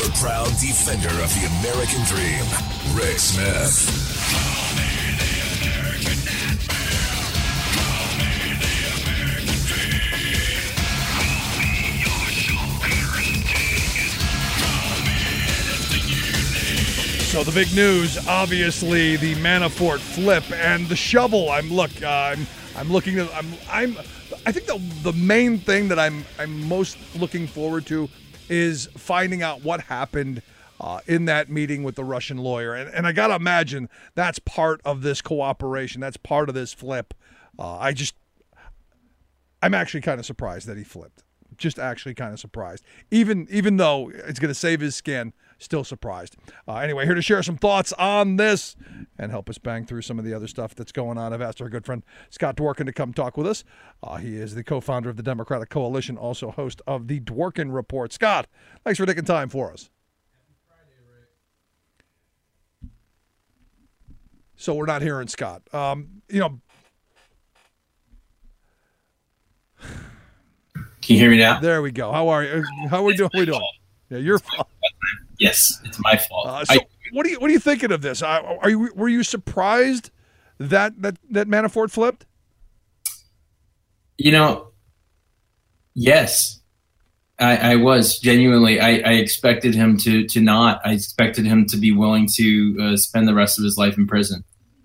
your proud defender of the American dream, Rick Smith. So the big news, obviously, the Manafort flip and the shovel. I think the main thing that I'm most looking forward to is finding out what happened in that meeting with the Russian lawyer. And I got to imagine that's part of this cooperation. That's part of this flip. I'm actually kind of surprised that he flipped. Just actually kind of surprised. Even though it's going to save his skin, still surprised. Anyway, here to share some thoughts on this and help us bang through some of the other stuff that's going on. I've asked our good friend Scott Dworkin to come talk with us. He is the co-founder of the Democratic Coalition, also host of the Dworkin Report. Scott, thanks for taking time for us. Happy Friday, Rick. So we're not hearing Scott. Can you hear me now? There we go. How are you? How are we doing? Yeah, your fault. Yes, it's my fault. What are you thinking of this? Were you surprised that Manafort flipped? Yes, I was genuinely. I expected him to not. I expected him to be willing to spend the rest of his life in prison.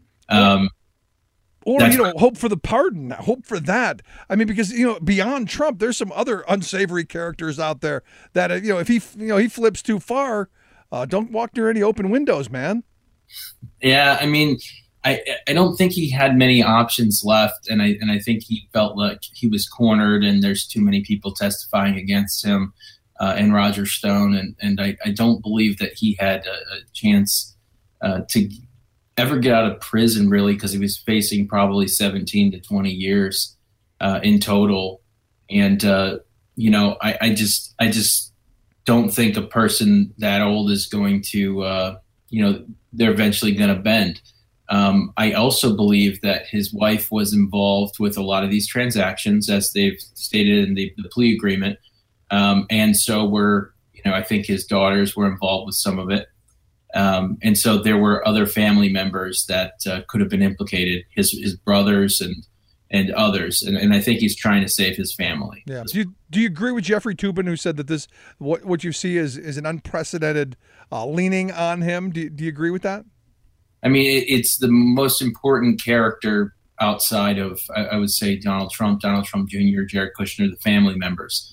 Or, hope for the pardon, hope for that. I mean, because, beyond Trump, there's some other unsavory characters out there that, if he flips too far, don't walk near any open windows, man. Yeah, I mean, I don't think he had many options left, and I think he felt like he was cornered, and there's too many people testifying against him, and Roger Stone, and I don't believe that he had a chance to ever get out of prison, really, because he was facing probably 17 to 20 years in total. And, I just don't think a person that old is going to, they're eventually going to bend. I also believe that his wife was involved with a lot of these transactions, as they've stated in the plea agreement. And so I think his daughters were involved with some of it. And so there were other family members that could have been implicated, his brothers and others. And I think he's trying to save his family. Yeah. Do you agree with Jeffrey Toobin, who said that what you see is an unprecedented leaning on him? Do you agree with that? I mean, it's the most important character outside of, I would say, Donald Trump Jr., Jared Kushner, the family members.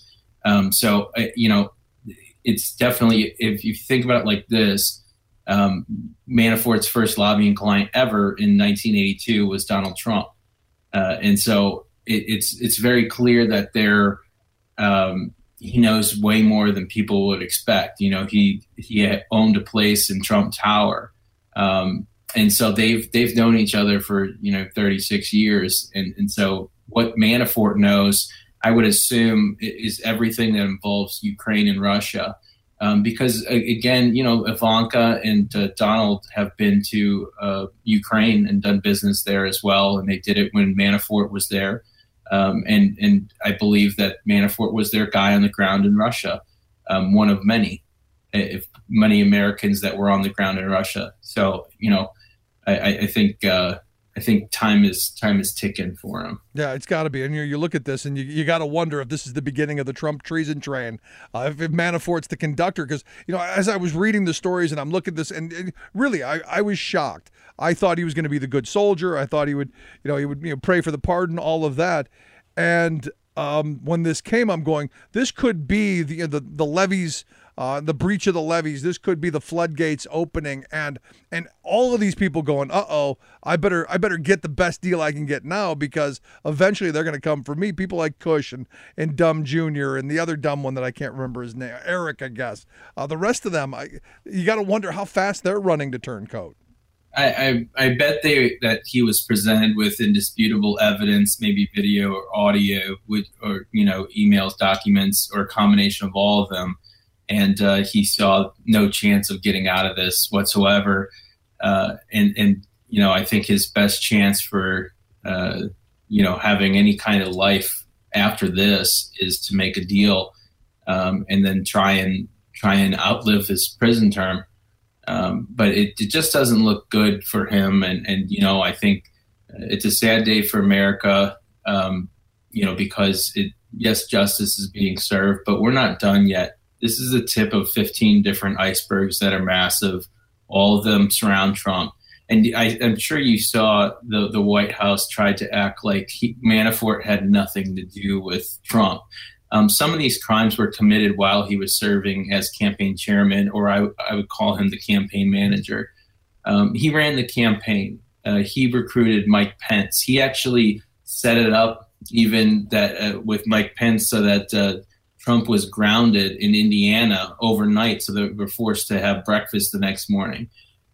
It's definitely, if you think about it like this, Manafort's first lobbying client ever in 1982 was Donald Trump. And so it's very clear that he knows way more than people would expect. He owned a place in Trump Tower. And so they've known each other for, 36 years. And so what Manafort knows, I would assume, is everything that involves Ukraine and Russia. Because, again, Ivanka and Donald have been to Ukraine and done business there as well. And they did it when Manafort was there. And I believe that Manafort was their guy on the ground in Russia, one of many Americans that were on the ground in Russia. So, I think time is ticking for him. Yeah, it's got to be. And you look at this, and you got to wonder if this is the beginning of the Trump treason train. If Manafort's the conductor, because as I was reading the stories and I'm looking at this, and really, I was shocked. I thought he was going to be the good soldier. I thought he would pray for the pardon, all of that. And when this came, I'm going, this could be the levees. The breach of the levees. This could be the floodgates opening, and all of these people going, I better get the best deal I can get now, because eventually they're going to come for me. People like Kush and Dumb Jr. and the other dumb one that I can't remember his name, Eric, I guess. The rest of them, you got to wonder how fast they're running to turncoat. I bet that he was presented with indisputable evidence, maybe video or audio, or emails, documents, or a combination of all of them. And he saw no chance of getting out of this whatsoever. I think his best chance for, having any kind of life after this is to make a deal, and then try and try and outlive his prison term. But it just doesn't look good for him. And I think it's a sad day for America, because yes, justice is being served, but we're not done yet. This is the tip of 15 different icebergs that are massive. All of them surround Trump. And I'm sure you saw the White House tried to act like Manafort had nothing to do with Trump. Some of these crimes were committed while he was serving as campaign chairman, or I would call him the campaign manager. He ran the campaign. He recruited Mike Pence. He actually set it up even that with Mike Pence so that Trump was grounded in Indiana overnight, so they were forced to have breakfast the next morning.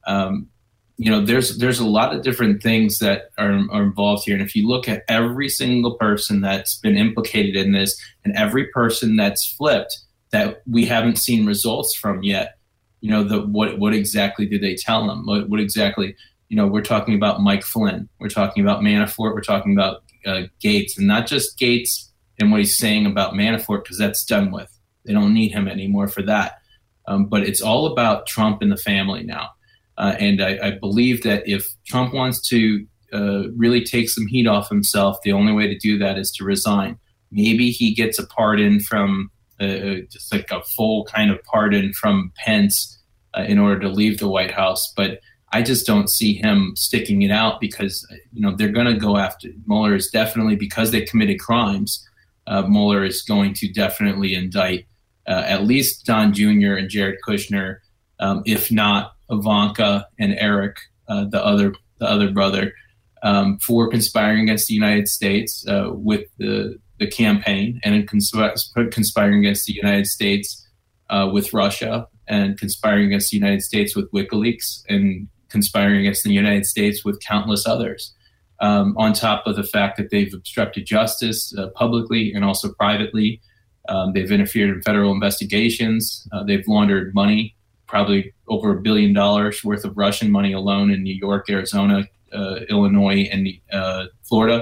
There's a lot of different things that are involved here. And if you look at every single person that's been implicated in this and every person that's flipped that we haven't seen results from yet, what exactly did they tell them? What exactly, we're talking about Mike Flynn. We're talking about Manafort. We're talking about Gates, and not just Gates and what he's saying about Manafort, because that's done with. They don't need him anymore for that. But it's all about Trump and the family now. And I believe that if Trump wants to really take some heat off himself, the only way to do that is to resign. Maybe he gets a pardon from just like a full kind of pardon from Pence in order to leave the White House. But I just don't see him sticking it out because, they're going to go after Mueller is definitely, because they committed crimes, Mueller is going to definitely indict at least Don Jr. and Jared Kushner, if not Ivanka and Eric, the other brother, for conspiring against the United States with the campaign, and conspiring against the United States with Russia, and conspiring against the United States with WikiLeaks, and conspiring against the United States with countless others. On top of the fact that they've obstructed justice publicly and also privately. They've interfered in federal investigations. They've laundered money, probably over $1 billion worth of Russian money alone in New York, Arizona, Illinois, and Florida.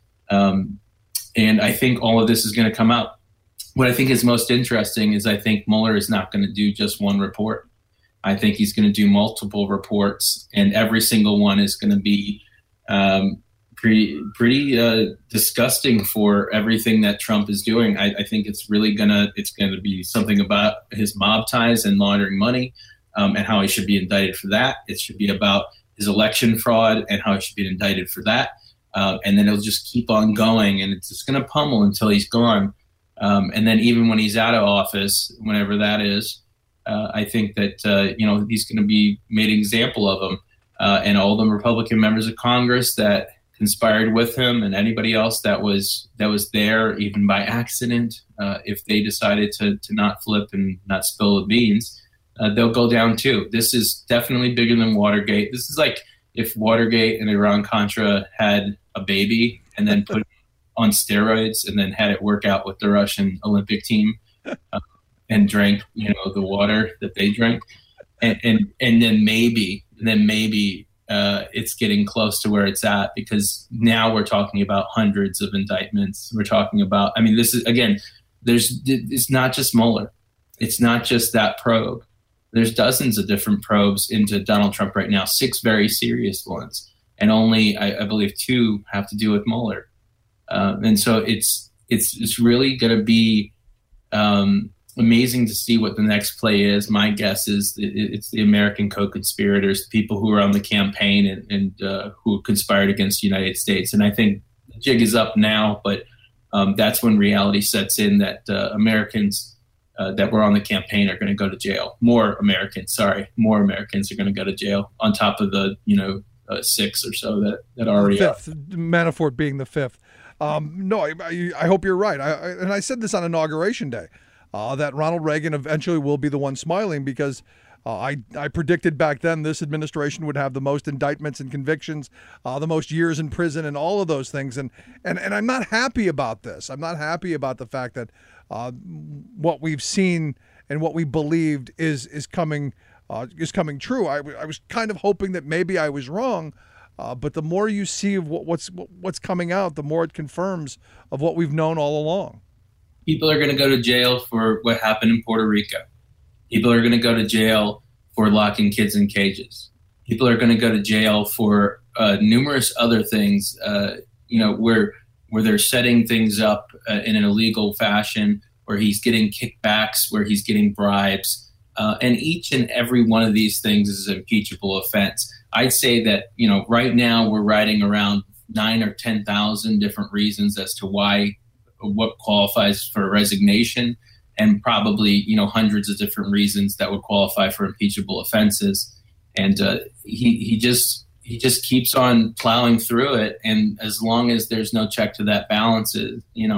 And I think all of this is going to come out. What I think is most interesting is I think Mueller is not going to do just one report. I think he's going to do multiple reports, and every single one is going to be pretty disgusting for everything that Trump is doing. I think it's really going to be something about his mob ties and laundering money, and how he should be indicted for that. It should be about his election fraud and how he should be indicted for that. And then it'll just keep on going, and it's just going to pummel until he's gone. And then even when he's out of office, whenever that is, I think that, he's going to be made an example of him. And all the Republican members of Congress that conspired with him, and anybody else that was there, even by accident, if they decided to not flip and not spill the beans, they'll go down too. This is definitely bigger than Watergate. This is like if Watergate and Iran-Contra had a baby and then put it on steroids and then had it work out with the Russian Olympic team and drank, the water that they drank. And then maybe it's getting close to where it's at, because now we're talking about hundreds of indictments. We're talking about, this is, again, it's not just Mueller. It's not just that probe. There's dozens of different probes into Donald Trump right now, 6 very serious ones. And only, I believe, 2 have to do with Mueller. And so it's really going to be amazing to see what the next play is. My guess is it's the American co-conspirators, people who are on the campaign and who conspired against the United States. And I think the jig is up now, but that's when reality sets in that Americans that were on the campaign are going to go to jail. More Americans are going to go to jail on top of the 6 or so that already are. Manafort being the 5th. No, I hope you're right. And I said this on Inauguration Day. That Ronald Reagan eventually will be the one smiling, because I predicted back then this administration would have the most indictments and convictions, the most years in prison, and all of those things. And I'm not happy about this. I'm not happy about the fact that what we've seen and what we believed is coming true. I was kind of hoping that maybe I was wrong. But the more you see of what's coming out, the more it confirms of what we've known all along. People are going to go to jail for what happened in Puerto Rico. People are going to go to jail for locking kids in cages. People are going to go to jail for numerous other things, where they're setting things up in an illegal fashion, where he's getting kickbacks, where he's getting bribes. And each and every one of these things is an impeachable offense. I'd say that, right now we're writing around 9 or 10,000 different reasons as to what qualifies for a resignation, and probably, hundreds of different reasons that would qualify for impeachable offenses. And he just keeps on plowing through it. And as long as there's no check to that balance, as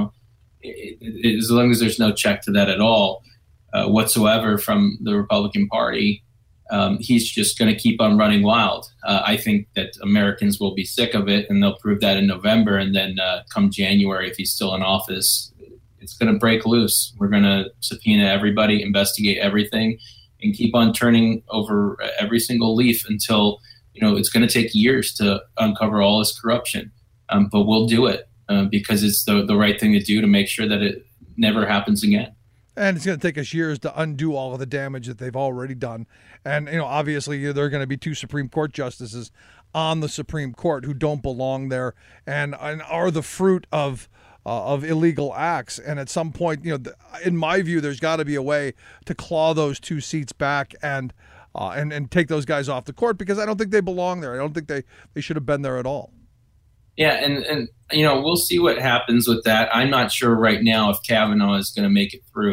long as there's no check to that at all whatsoever from the Republican Party, he's just going to keep on running wild. I think that Americans will be sick of it, and they'll prove that in November. And then come January, if he's still in office, it's going to break loose. We're going to subpoena everybody, investigate everything, and keep on turning over every single leaf until, it's going to take years to uncover all this corruption. But we'll do it because it's the right thing to do to make sure that it never happens again. And it's going to take us years to undo all of the damage that they've already done. And, obviously there are going to be 2 Supreme Court justices on the Supreme Court who don't belong there and are the fruit of illegal acts. And at some point, in my view, there's got to be a way to claw those 2 seats back and take those guys off the court, because I don't think they belong there. I don't think they should have been there at all. Yeah, and we'll see what happens with that. I'm not sure right now if Kavanaugh is going to make it through.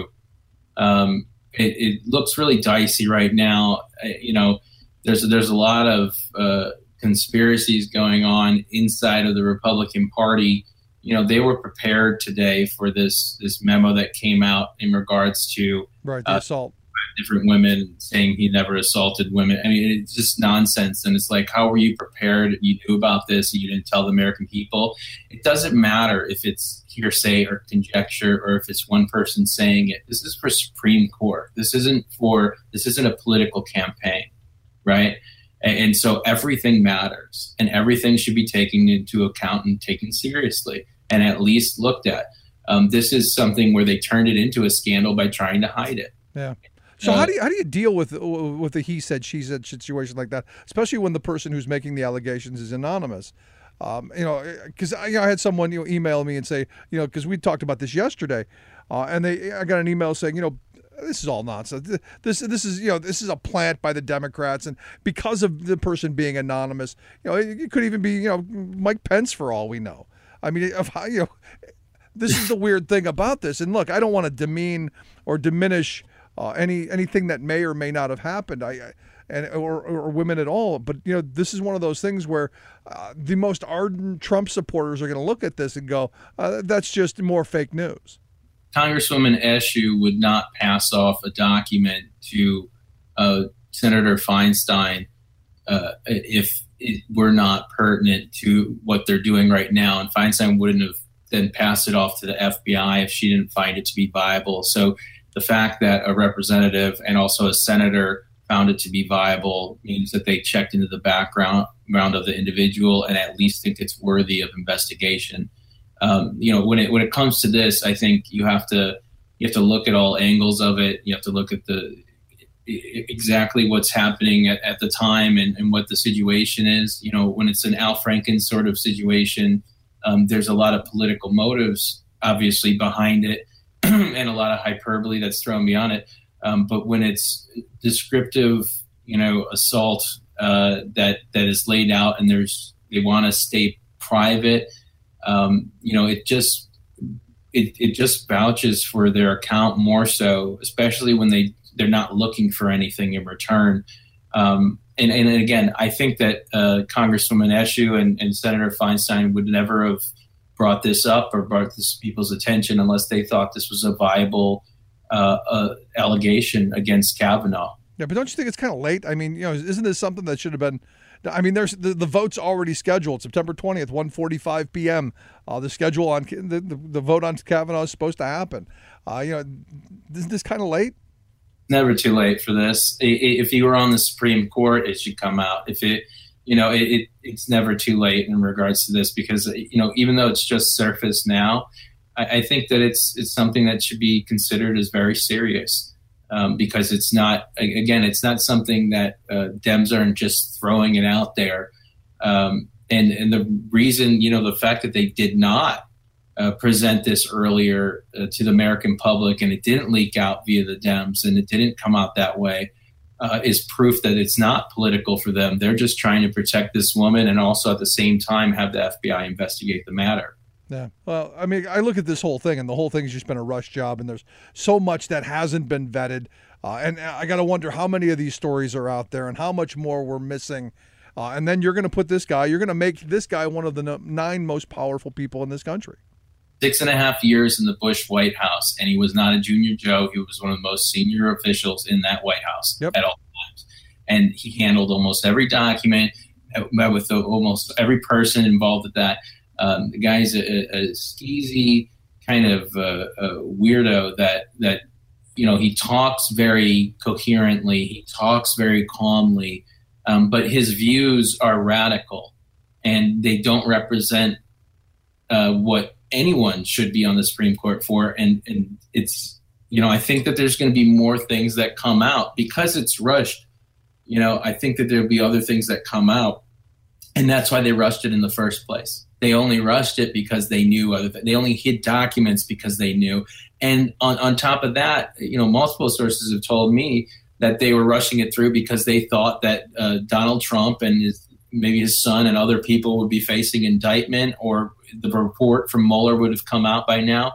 It looks really dicey right now. There's a lot of conspiracies going on inside of the Republican Party. They were prepared today for this memo that came out in regards to the assault. Different women saying he never assaulted women. I mean, it's just nonsense. And it's like, how were you prepared? You knew about this and you didn't tell the American people. It doesn't matter if it's hearsay or conjecture or if it's one person saying it. This is for Supreme Court. This isn't a political campaign, right? And so everything matters, and everything should be taken into account and taken seriously and at least looked at. This is something where they turned it into a scandal by trying to hide it. Yeah. So how do you deal with the he said she said situation like that, especially when the person who's making the allegations is anonymous? Because I had someone email me and say, because we talked about this yesterday, and I got an email saying, this is all nonsense. This is a plant by the Democrats, and because of the person being anonymous, it could even be Mike Pence for all we know. I mean, this is the weird thing about this. And look, I don't want to demean or diminish anything that may or may not have happened, or women at all. But this is one of those things where the most ardent Trump supporters are going to look at this and go, "That's just more fake news." Congresswoman Eshoo would not pass off a document to Senator Feinstein if it were not pertinent to what they're doing right now, and Feinstein wouldn't have then passed it off to the FBI if she didn't find it to be viable. So the fact that a representative and also a senator found it to be viable means that they checked into the background of the individual and at least think it's worthy of investigation. When it comes to this, I think you have to look at all angles of it. You have to look at exactly what's happening at the time and what the situation is. When it's an Al Franken sort of situation, there's a lot of political motives obviously behind it. And a lot of hyperbole that's thrown beyond it. But when it's descriptive, assault that is laid out and they want to stay private, it just vouches for their account more so, especially when they're not looking for anything in return. And again, I think that Congresswoman Eshoo and Senator Feinstein would never have brought this up or brought this people's attention unless they thought this was a viable allegation against Kavanaugh. Yeah, but don't you think it's kind of late? I mean, isn't this something that should have been? I mean, there's the vote's already scheduled, September 20th, 1:45 p.m. The schedule on the vote on Kavanaugh is supposed to happen. Isn't this kind of late? Never too late for this. If you were on the Supreme Court, it should come out. If it it's never too late in regards to this because, even though it's just surface now, I think that it's something that should be considered as very serious. because it's not, again, it's not something that Dems aren't just throwing it out there. And the reason, the fact that they did not present this earlier to the American public, and it didn't leak out via the Dems, and it didn't come out that way, is proof that it's not political for them. They're just trying to protect this woman and also at the same time have the FBI investigate the matter. Yeah. Well, I mean, I look at this whole thing, and the whole thing's just been a rush job, and there's so much that hasn't been vetted. And I got to wonder how many of these stories are out there and how much more we're missing. And then you're going to put this guy, you're going to make this guy one of the 9 most powerful people in this country. 6.5 years in the Bush White House, and he was not a junior Joe. He was one of the most senior officials in that White House at all times. And he handled almost every document, met with almost every person involved with that. The guy's a skeezy kind of weirdo that he talks very coherently, he talks very calmly, but his views are radical, and they don't represent what anyone should be on the Supreme Court for. And it's, I think that there's going to be more things that come out because it's rushed. I think that there'll be other things that come out, and that's why they rushed it in the first place. They only rushed it because they knew they only hid documents because they knew. And on top of that, multiple sources have told me that they were rushing it through because they thought that Donald Trump and maybe his son and other people would be facing indictment, or the report from Mueller would have come out by now.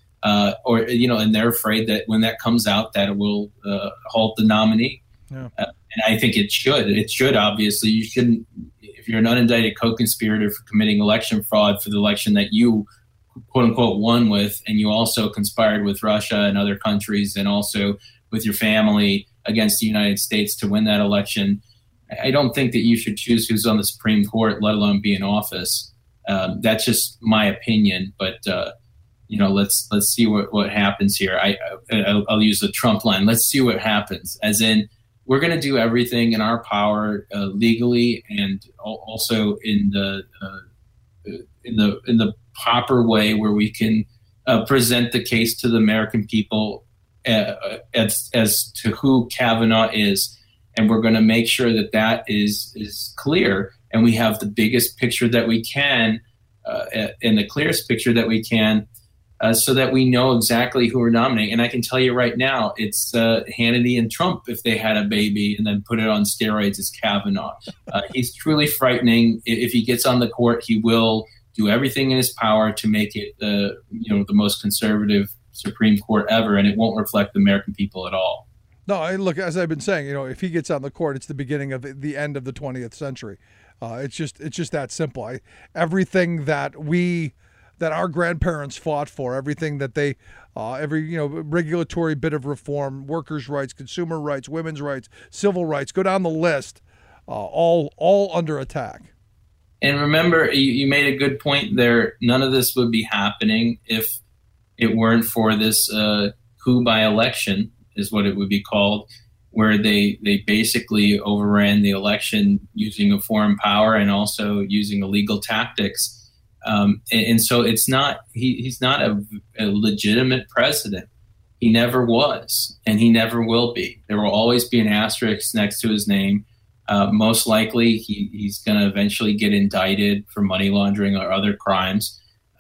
And they're afraid that when that comes out, that it will halt the nominee. Yeah. And I think it should. It should, obviously. You shouldn't, if you're an unindicted co-conspirator for committing election fraud for the election that you, quote unquote, won with, and you also conspired with Russia and other countries and also with your family against the United States to win that election, I don't think that you should choose who's on the Supreme Court, let alone be in office. That's just my opinion. But, let's see what happens here. I'll use the Trump line. Let's see what happens. As in, we're going to do everything in our power legally and also in the proper way where we can present the case to the American people as to who Kavanaugh is. And we're going to make sure that is clear, and we have the biggest picture that we can and the clearest picture that we can, so that we know exactly who we're nominating. And I can tell you right now, it's Hannity and Trump. If they had a baby and then put it on steroids, it's Kavanaugh. He's truly frightening. If he gets on the court, he will do everything in his power to make it the most conservative Supreme Court ever, and it won't reflect the American people at all. No, look, as I've been saying, if he gets on the court, it's the beginning of the end of the 20th century. It's just that simple. Everything that our grandparents fought for, everything that they, every regulatory bit of reform, workers' rights, consumer rights, women's rights, civil rights, go down the list, all under attack. And remember, you made a good point there. None of this would be happening if it weren't for this coup by election, is what it would be called, where they basically overran the election using a foreign power and also using illegal tactics. And so it's not, he's not a legitimate president. He never was, and he never will be. There will always be an asterisk next to his name. Most likely he's going to eventually get indicted for money laundering or other crimes.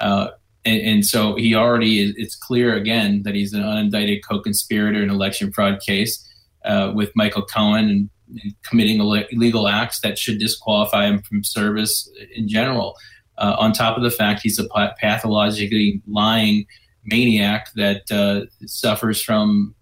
And so he already is, it's clear again that he's an unindicted co-conspirator in an election fraud case with Michael Cohen and committing illegal acts that should disqualify him from service in general. On top of the fact he's a pathologically lying maniac that suffers from,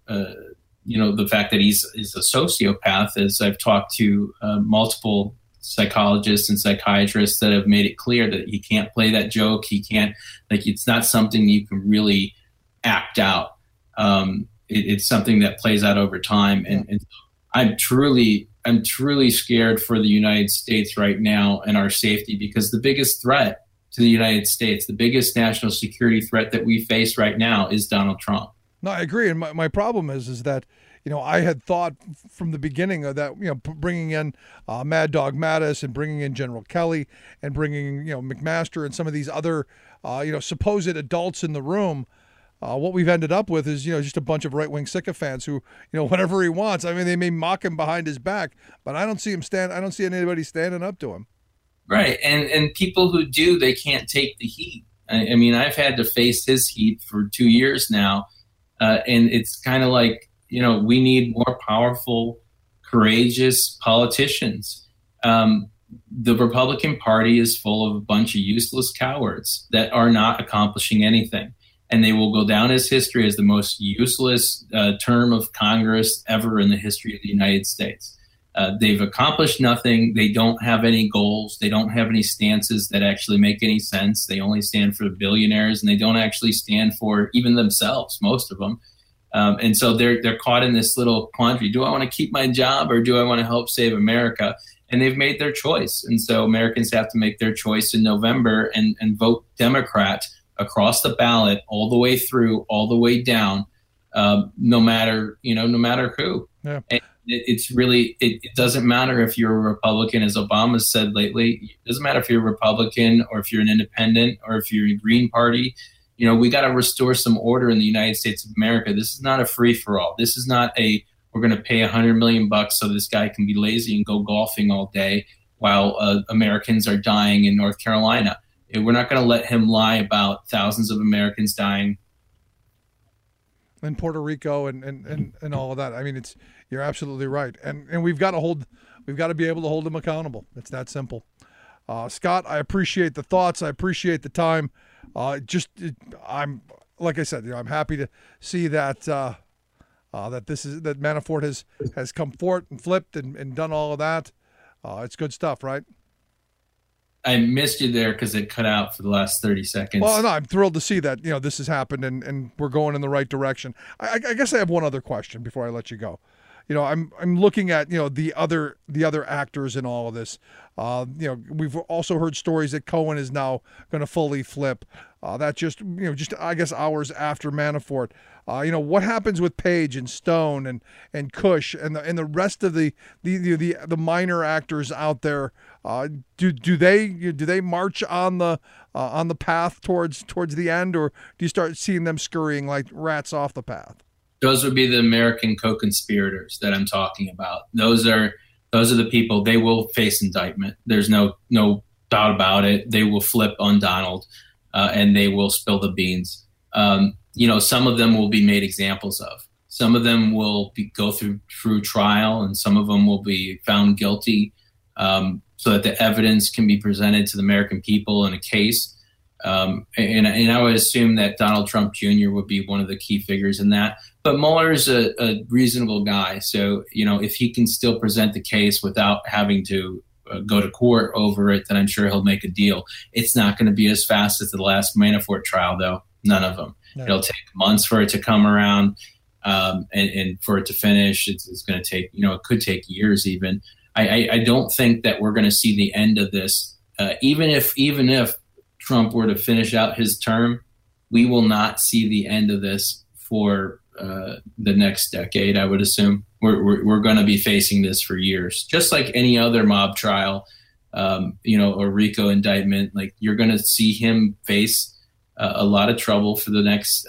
the fact that he's a sociopath, as I've talked to multiple psychologists and psychiatrists that have made it clear that he can't play that joke. He can't, it's not something you can really act out. It's something that plays out over time. And I'm truly scared for the United States right now and our safety, because the biggest threat to the United States, the biggest national security threat that we face right now is Donald Trump. No, I agree. And my problem is that, I had thought from the beginning of that, bringing in Mad Dog Mattis and bringing in General Kelly and bringing, McMaster and some of these other, supposed adults in the room, what we've ended up with is, just a bunch of right-wing sycophants who, whatever he wants. I mean, they may mock him behind his back, but I don't see anybody standing up to him. Right. And people who do, they can't take the heat. I mean, I've had to face his heat for 2 years now. And it's kind of like, we need more powerful, courageous politicians. The Republican Party is full of a bunch of useless cowards that are not accomplishing anything. And they will go down as history as the most useless term of Congress ever in the history of the United States. They've accomplished nothing. They don't have any goals. They don't have any stances that actually make any sense. They only stand for the billionaires, and they don't actually stand for even themselves, most of them. And so they're caught in this little quandary. Do I want to keep my job, or do I want to help save America? And they've made their choice. And so Americans have to make their choice in November and vote Democrat across the ballot, all the way through, all the way down, no matter who. Yeah. And it's really, it doesn't matter if you're a Republican, as Obama said lately. It doesn't matter if you're a Republican or if you're an independent or if you're a Green Party. We got to restore some order in the United States of America. This is not a free for all. This is not we're going to pay $100 million so this guy can be lazy and go golfing all day while Americans are dying in North Carolina. We're not going to let him lie about thousands of Americans dying in Puerto Rico and all of that. I mean, you're absolutely right. And we've got to be able to hold him accountable. It's that simple. Scott, I appreciate the thoughts. I appreciate the time. I'm like I said, I'm happy to see that that Manafort has come forth and flipped and done all of that. It's good stuff, right? I missed you there because it cut out for the last 30 seconds. Well, no, I'm thrilled to see that, this has happened and we're going in the right direction. I guess I have one other question before I let you go. I'm looking at, the other actors in all of this. We've also heard stories that Cohen is now going to fully flip. That just I guess hours after Manafort. What happens with Page and Stone and Cush and the rest of the minor actors out there? Do they march on the path towards the end, or do you start seeing them scurrying like rats off the path? Those would be the American co-conspirators that I'm talking about. Those are the people. They will face indictment. There's no doubt about it. They will flip on Donald, and they will spill the beans. Some of them will be made examples of. Some of them will go through trial, and some of them will be found guilty, so that the evidence can be presented to the American people in a case. And I would assume that Donald Trump Jr. would be one of the key figures in that. But Mueller is a reasonable guy. So, if he can still present the case without having to go to court over it, then I'm sure he'll make a deal. It's not going to be as fast as the last Manafort trial, though. None of them. No. It'll take months for it to come around and for it to finish. It's going to take, it could take years even. I don't think that we're going to see the end of this. Even if Trump were to finish out his term, we will not see the end of this for the next decade. I would assume we're going to be facing this for years, just like any other mob trial, or RICO indictment. Like, you're going to see him face a lot of trouble for the next,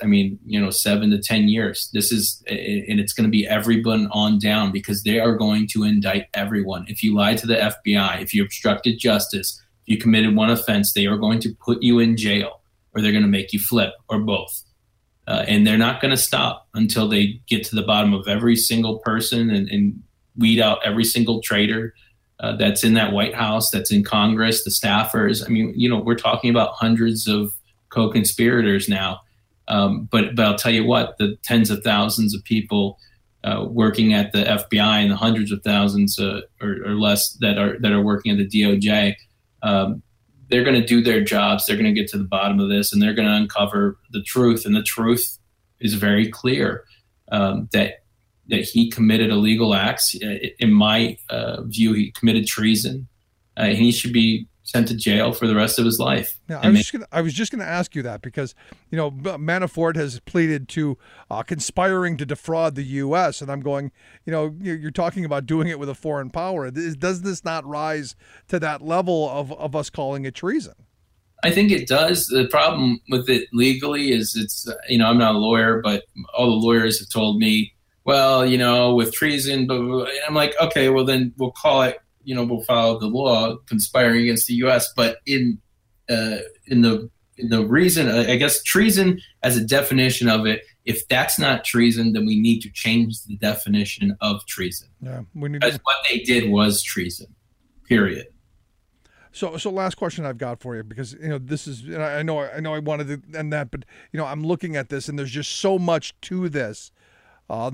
7 to 10 years. This is, and it's going to be everyone on down, because they are going to indict everyone. If you lied to the FBI, if you obstructed justice, if you committed one offense, they are going to put you in jail, or they're going to make you flip, or both. And they're not going to stop until they get to the bottom of every single person and weed out every single traitor that's in that White House, that's in Congress, the staffers. We're talking about hundreds of co-conspirators now. But I'll tell you what, the tens of thousands of people working at the FBI and the hundreds of thousands or less that are working at the DOJ, they're going to do their jobs. They're going to get to the bottom of this, and they're going to uncover the truth. And the truth is very clear, that he committed illegal acts. In my view, he committed treason. And he should be sent to jail for the rest of his life. Now, I was just going to ask you that, because Manafort has pleaded to conspiring to defraud the U.S. and I'm going, you're talking about doing it with a foreign power. Does this not rise to that level of us calling it treason? I think it does. The problem with it legally is it's, I'm not a lawyer, but all the lawyers have told me, well, with treason, blah, blah, blah. And I'm like, okay, well then we'll call it, we'll follow the law, conspiring against the U.S. But in the reason, I guess treason as a definition of it, if that's not treason, then we need to change the definition of treason. Yeah, because what they did was treason, period. So last question I've got for you, because this is, and I know I wanted to end that, but I'm looking at this and there's just so much to this. I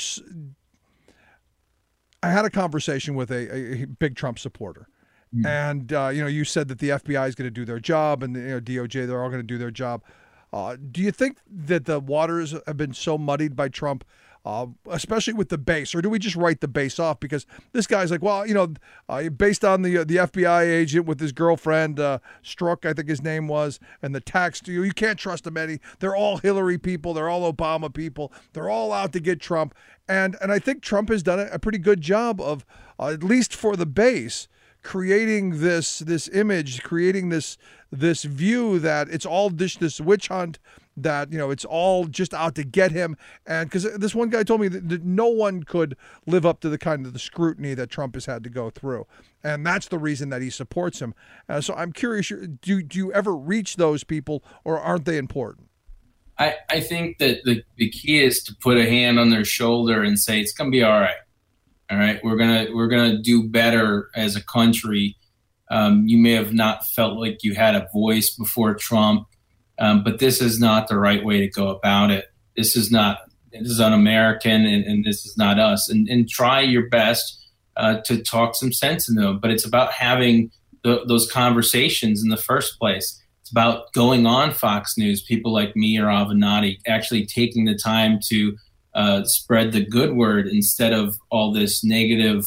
had a conversation with a big Trump supporter, and you said that the FBI is going to do their job, and DOJ, they're all going to do their job. Do you think that the waters have been so muddied by Trump, especially with the base, or do we just write the base off? Because this guy's like, well, based on the FBI agent with his girlfriend, Strzok, I think his name was, and the text, you can't trust them any. They're all Hillary people. They're all Obama people. They're all out to get Trump. And I think Trump has done a pretty good job of, at least for the base, creating this image, creating this view that it's all this witch hunt, that it's all just out to get him. And because this one guy told me that no one could live up to the kind of the scrutiny that Trump has had to go through, and that's the reason that he supports him. So I'm curious, do you ever reach those people, or aren't they important? I think that the key is to put a hand on their shoulder and say it's going to be all right. All right, we're gonna do better as a country. You may have not felt like you had a voice before Trump, but this is not the right way to go about it. This is un-American, and this is not us. And try your best to talk some sense into them. But it's about having those conversations in the first place. It's about going on Fox News, people like me or Avenatti, actually taking the time to spread the good word instead of all this negative,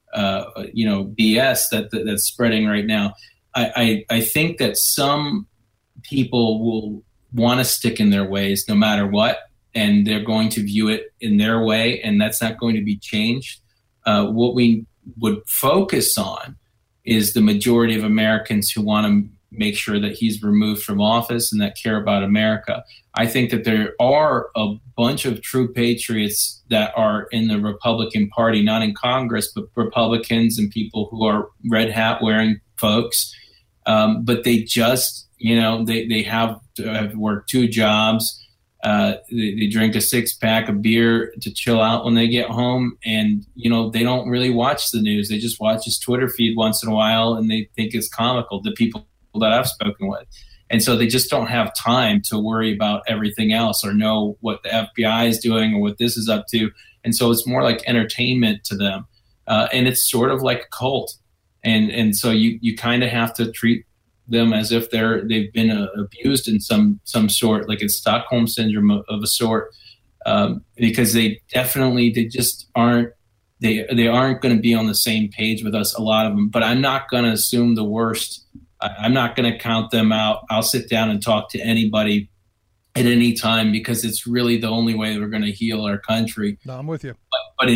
BS that's spreading right now. I think that some people will want to stick in their ways no matter what, and they're going to view it in their way, and that's not going to be changed. What we would focus on is the majority of Americans who want to make sure that he's removed from office and that care about America. I think that there are a bunch of true patriots that are in the Republican Party, not in Congress, but Republicans and people who are red hat wearing folks. But they just, they have to work two jobs. They drink a 6-pack of beer to chill out when they get home. And, they don't really watch the news. They just watch his Twitter feed once in a while, and they think it's comical, the people that I've spoken with. And so they just don't have time to worry about everything else or know what the FBI is doing or what this is up to. And so it's more like entertainment to them. And it's sort of like a cult. And so you kind of have to treat them as if they've been abused in some sort, like it's Stockholm syndrome of a sort, because they just aren't, they aren't going to be on the same page with us, a lot of them. But I'm not going to assume the worst. I'm not going to count them out. I'll sit down and talk to anybody at any time, because it's really the only way we're going to heal our country. No, I'm with you. But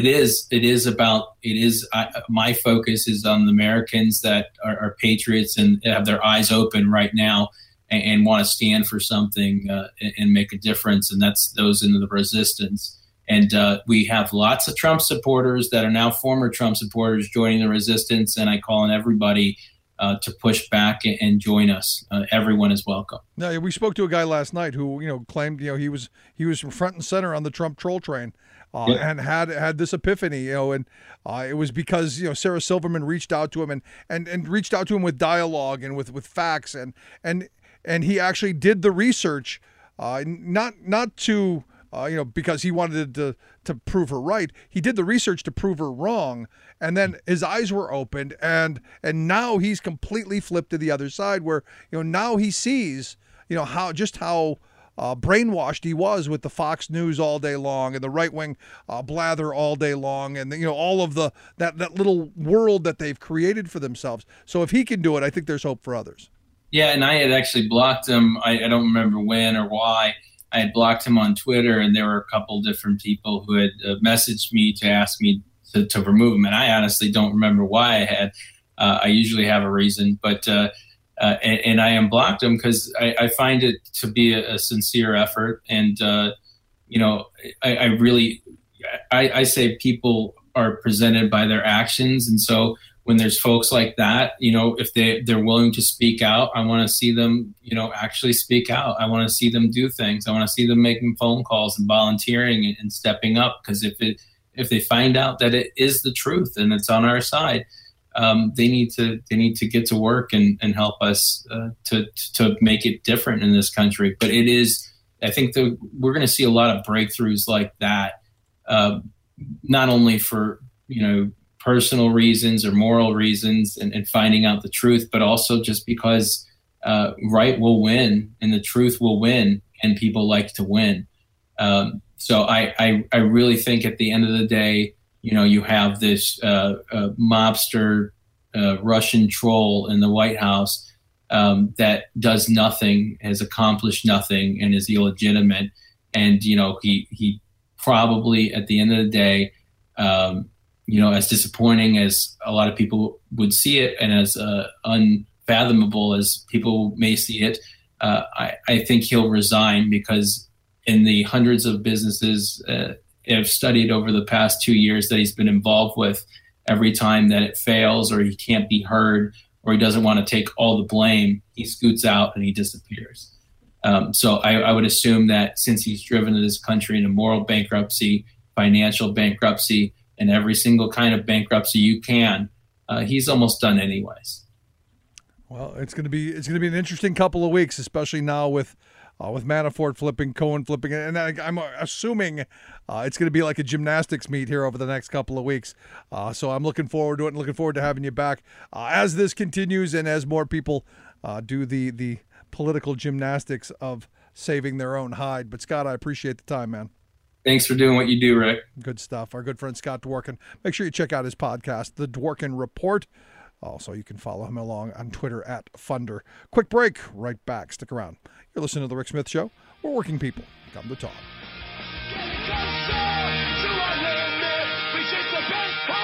my focus is on the Americans that are patriots and have their eyes open right now and want to stand for something and make a difference. And that's those in the resistance. And we have lots of Trump supporters that are now former Trump supporters joining the resistance. And I call on everybody to push back and join us. Everyone is welcome. Yeah, we spoke to a guy last night who claimed he was front and center on the Trump troll train, and had this epiphany, and it was because Sarah Silverman reached out to him and reached out to him with dialogue and with facts, and he actually did the research, not to because he wanted to prove her right. He did the research to prove her wrong, and then his eyes were opened, and now he's completely flipped to the other side, where now he sees how brainwashed he was with the Fox News all day long and the right wing blather all day long, and all of that little world that they've created for themselves. So if he can do it, I think there's hope for others. Yeah, and I had actually blocked him. I don't remember when or why. I had blocked him on Twitter, and there were a couple different people who had messaged me to ask me to remove him. And I honestly don't remember why I had. I usually have a reason, but and I unblocked him because I find it to be a sincere effort. And, I say people are presented by their actions. And so when there's folks like that, if they're willing to speak out, I want to see them, actually speak out. I want to see them do things. I want to see them making phone calls and volunteering and stepping up. Because if they find out that it is the truth and it's on our side, they need to get to work and help us to make it different in this country. But it is, I think we're going to see a lot of breakthroughs like that, not only for, personal reasons or moral reasons and finding out the truth, but also just because right will win and the truth will win, and people like to win. So I really think at the end of the day, you have this mobster Russian troll in the White House that does nothing, has accomplished nothing, and is illegitimate. And, he probably at the end of the day, as disappointing as a lot of people would see it and as unfathomable as people may see it, I think he'll resign, because in the hundreds of businesses I've studied over the past 2 years that he's been involved with, every time that it fails or he can't be heard or he doesn't want to take all the blame, he scoots out and he disappears. So I would assume that since he's driven this country into moral bankruptcy, financial bankruptcy, and every single kind of bankruptcy you can, he's almost done anyways. Well, it's going to be an interesting couple of weeks, especially now with Manafort flipping, Cohen flipping, and I'm assuming it's going to be like a gymnastics meet here over the next couple of weeks. So I'm looking forward to it and looking forward to having you back as this continues and as more people do the political gymnastics of saving their own hide. But Scott, I appreciate the time, man. Thanks for doing what you do, Rick. Good stuff. Our good friend Scott Dworkin. Make sure you check out his podcast, The Dworkin Report. Also, you can follow him along on Twitter @Funder. Quick break. Right back. Stick around. You're listening to The Rick Smith Show, where working people come to talk. Getting closer to our limit. We chase the best.